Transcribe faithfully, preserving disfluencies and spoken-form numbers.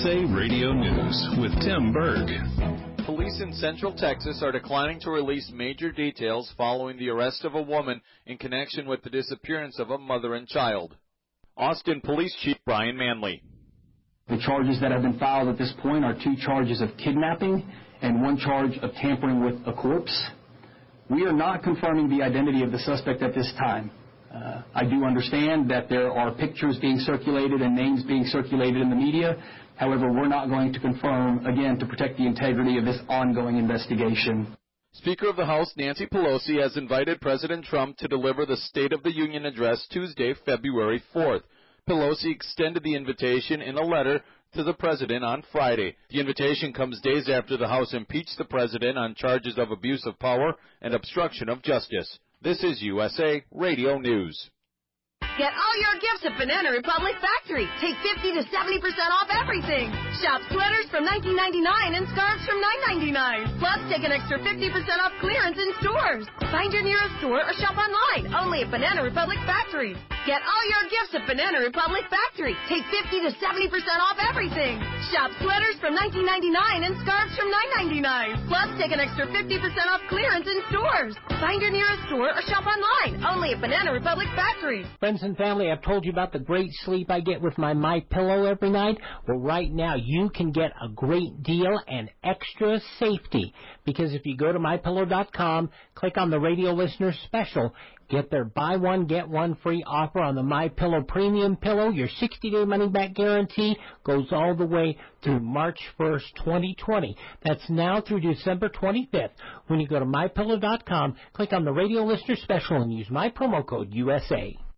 S A Radio News with Tim Berg. Police in Central Texas are declining to release major details following the arrest of a woman in connection with the disappearance of a mother and child. Austin Police Chief Brian Manley. The charges that have been filed at this point are two charges of kidnapping and one charge of tampering with a corpse. We are not confirming the identity of the suspect at this time. Uh, I do understand that there are pictures being circulated and names being circulated in the media. However, we're not going to confirm, again, to protect the integrity of this ongoing investigation. Speaker of the House Nancy Pelosi has invited President Trump to deliver the State of the Union address Tuesday, February fourth. Pelosi extended the invitation in a letter to the president on Friday. The invitation comes days after the House impeached the president on charges of abuse of power and obstruction of justice. This is U S A Radio News. Get all your gifts at Banana Republic Factory. Take fifty to seventy percent off everything. Shop sweaters from nineteen ninety-nine and scarves from nine ninety-nine. Plus, take an extra fifty percent off clearance in stores. Find your nearest store or shop online. Only at Banana Republic Factory. Get all your gifts at Banana Republic Factory. Take fifty to seventy percent off everything. Shop sweaters from nineteen ninety-nine and scarves from nine ninety-nine. Plus, take an extra fifty percent off clearance in stores. Find your nearest store or shop online. Only at Banana Republic Factory. Friends and family, I've told you about the great sleep I get with my My Pillow every night. Well, right now you can get a great deal and extra safety, because if you go to my pillow dot com, click on the radio listener special, get their buy one get one free offer on the My Pillow Premium Pillow. Your sixty day money back guarantee goes all the way through March first, twenty twenty. That's now through December twenty-fifth. When you go to my pillow dot com, click on the radio listener special and use my promo code U S A.